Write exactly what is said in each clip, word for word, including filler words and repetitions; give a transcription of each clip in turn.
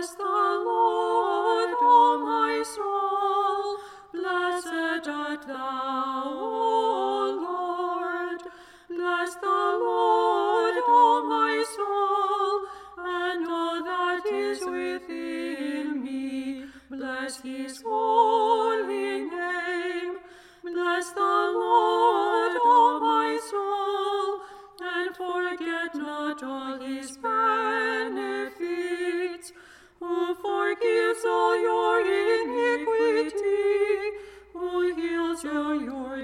Bless the Lord, O my soul. Blessed art thou, O Lord. Bless the Lord, O my soul, and all that is within me. Bless his holy name. Bless the Lord, O my soul, and forget not all his benefits, who forgives all your iniquity, who heals all your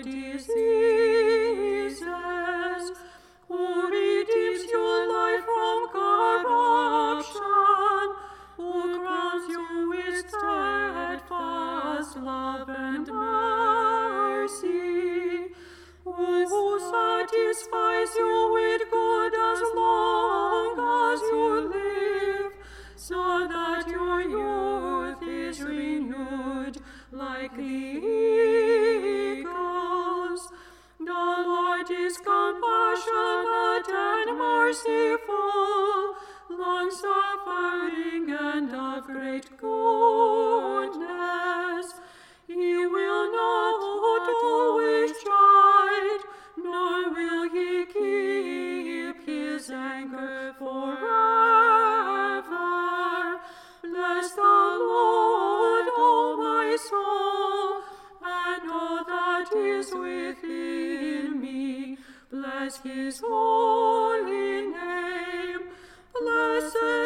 diseases, who redeems your life from corruption, who crowns you with steadfast love and mercy, who satisfies you with good as long as you live, so that your youth is renewed like the eagles. The Lord is compassionate and merciful, long-suffering and of great goodness. He will not always chide, nor will he keep his anger forever. Bless the Lord, O my soul, and all that is within me. Bless his holy name. Blessed